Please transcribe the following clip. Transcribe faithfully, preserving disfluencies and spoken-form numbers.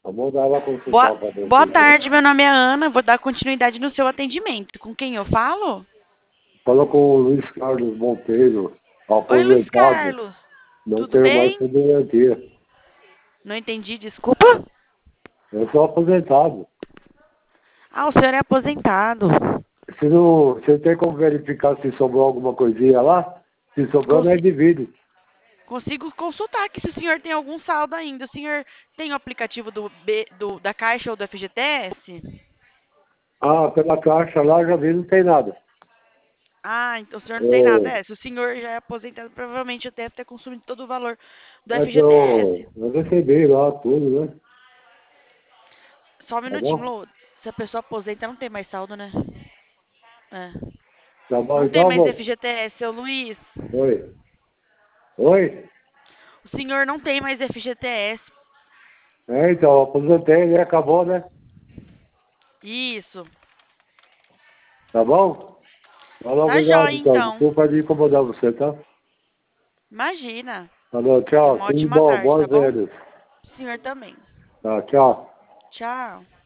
Eu vou dar uma Boa, consultar pra boa você. tarde, meu nome é Ana. Vou dar continuidade no seu atendimento. Com quem eu falo? Fala com o Luiz Carlos Monteiro, Oi, Luiz aposentado, Carlos. não Tudo tenho mais bem? poderia. Não entendi, desculpa. Eu sou aposentado. Ah, o senhor é aposentado. Se não, você tem como verificar se sobrou alguma coisinha lá? Se sobrou, nós Consi- divide. consigo consultar aqui se o senhor tem algum saldo ainda. O senhor tem o aplicativo do, B, do da Caixa ou do F G T S? Ah, pela caixa lá já vi, não tem nada. Ah, então o senhor não tem nada. É, É, se o senhor já é aposentado, provavelmente deve ter consumido todo o valor do é que F G T S. eu, eu recebi lá tudo, né? Só um Tá minutinho, bom? Lô. Se a pessoa aposenta, não tem mais saldo, né? É. Tá bom, Não tem então, mais moço. F G T S, seu Luiz. Oi. Oi? O senhor não tem mais F G T S. É, então, eu aposentei, né? Acabou, né? Isso. Tá bom? Falou, Tá obrigado, jóia, então. então. Desculpa de incomodar você, tá? Imagina. Falou, Tenha tchau. uma Tudo ótima bom, tarde, tá bons bom? velhos. O senhor também. Tá, tchau. Tchau.